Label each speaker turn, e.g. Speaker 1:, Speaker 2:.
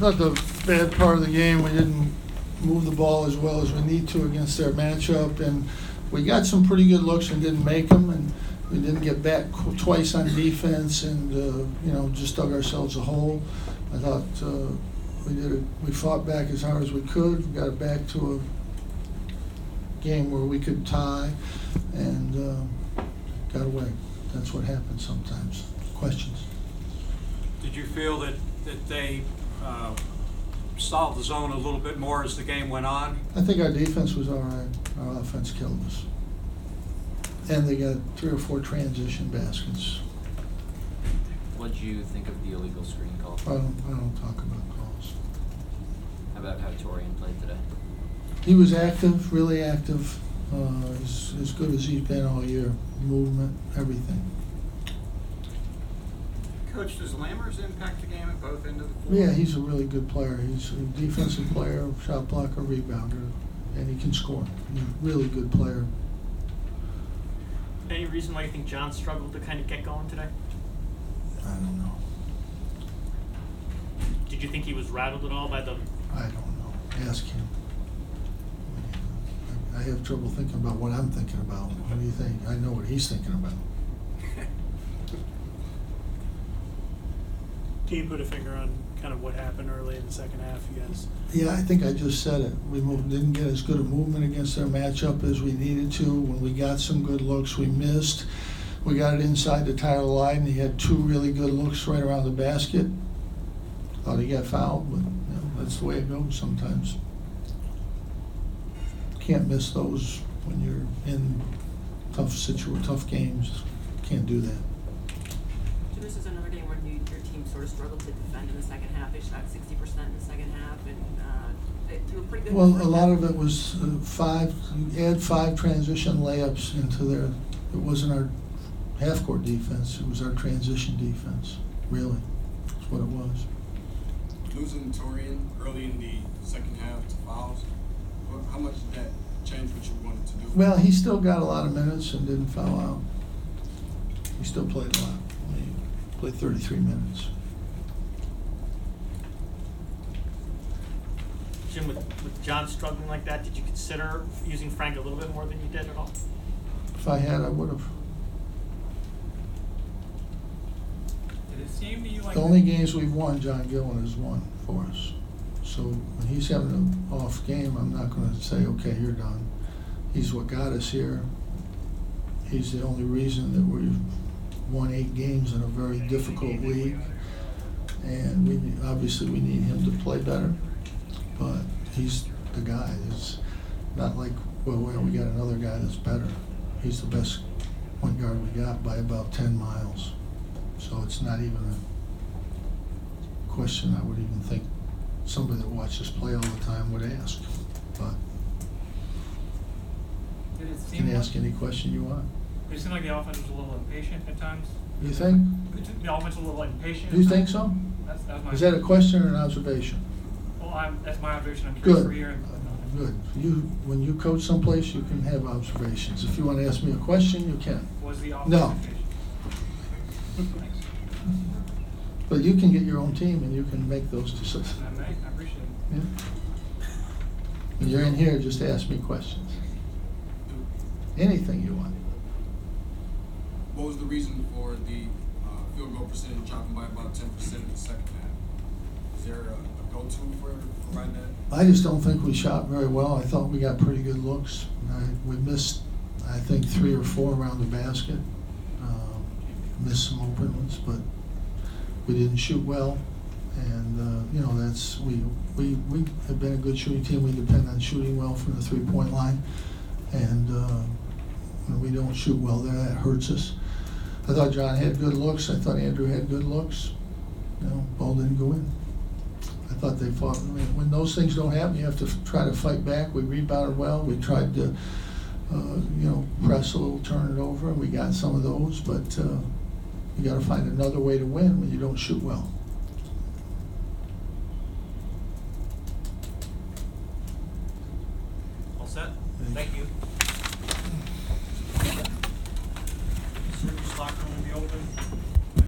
Speaker 1: thought the bad part of the game, we didn't move the ball as well as we need to against their matchup, and we got some pretty good looks and didn't make them, and we didn't get back twice on defense, and just dug ourselves a hole. I thought we fought back as hard as we could. We got it back to a game where we could tie, and got away. That's what happens sometimes. Questions?
Speaker 2: Did you feel that they solved the zone a little bit more as the game went on?
Speaker 1: I think our defense was all right. Our offense killed us. And they got 3 or 4 transition baskets.
Speaker 3: What did you think of the illegal screen call?
Speaker 1: I don't talk about calls.
Speaker 3: How about how Torian played today?
Speaker 1: He was active, really active, as good as he's been all year. Movement, everything.
Speaker 4: Coach, does Lammers impact the game at both ends of the floor?
Speaker 1: Yeah, he's a really good player. He's a defensive player, shot blocker, rebounder, and he can score. He's a really good player.
Speaker 5: Any reason why you think John struggled to kind of get going today?
Speaker 1: I don't know.
Speaker 5: Did you think he was rattled at all by the...
Speaker 1: I don't know. Ask him. I have trouble thinking about what I'm thinking about. What do you think? I know what he's thinking about.
Speaker 6: Can you put a finger on kind of what happened early in the second half, you guys?
Speaker 1: Yeah, I think I just said it. We didn't get as good a movement against their matchup as we needed to. When we got some good looks, we missed. We got it inside the Tyler line. He had 2 really good looks right around the basket. Thought he got fouled, but that's the way it goes sometimes. Can't miss those when you're in tough games. Can't do that.
Speaker 7: So this is another game where your team sort of struggled to defend in the second half. They shot 60% in the second half, and they were pretty good.
Speaker 1: Well, a lot of it was you add 5 transition layups into their, it wasn't our half-court defense, it was our transition defense, really. That's what it was.
Speaker 8: Losing Torian early in the second half to fouls, how much did that change what you wanted to do?
Speaker 1: Well, he still got a lot of minutes and didn't foul out. He still played a lot. He played 33 minutes.
Speaker 5: Jim, with John struggling like that, did you consider using Frank a little bit more than you did at all?
Speaker 1: If I had, I would have.
Speaker 4: Did it seem to you like
Speaker 1: The only games we've won, John Gillen has won for us. So when he's having an off game, I'm not going to say, okay, you're done. He's what got us here. He's the only reason that we've won 8 games in a very difficult league. And obviously we need him to play better. But he's the guy. It's not like, well, we got another guy that's better. He's the best point guard we got by about 10 miles. So it's not even a question I would even think somebody that watches play all the time would ask. But
Speaker 9: Did it
Speaker 1: you
Speaker 9: seem
Speaker 1: can ask any question you want.
Speaker 9: It seemed like the offense was a little impatient at times.
Speaker 1: You think?
Speaker 9: The offense was a little impatient.
Speaker 1: You think so?
Speaker 9: That was my.
Speaker 1: Is that a question or an observation?
Speaker 9: Well, that's my observation. I'm curious
Speaker 1: Good.
Speaker 9: for hearing.
Speaker 1: Good. When you coach someplace, you can have observations. If you want to ask me a question, you can.
Speaker 9: Was the offense
Speaker 1: No.
Speaker 9: impatient? Thanks.
Speaker 1: But you can get your own team and you can make those decisions.
Speaker 9: I appreciate it.
Speaker 1: Yeah. When you're in here, just ask me questions. Anything you want.
Speaker 8: What was the reason for the field goal percentage dropping by about 10% in the second half? Is there a go-to for right now?
Speaker 1: I just don't think we shot very well. I thought we got pretty good looks. We missed, I think, 3 or 4 around the basket. Missed some open ones, but we didn't shoot well. And that's we have been a good shooting team. We depend on shooting well from the 3-point line, and when we don't shoot well there, that hurts us. I thought John had good looks. I thought Andrew had good looks. Ball didn't go in. I thought they fought. When those things don't happen, you have to try to fight back. We rebounded well. We tried to, press a little, turn it over, and we got some of those. But you got to find another way to win when you don't shoot well.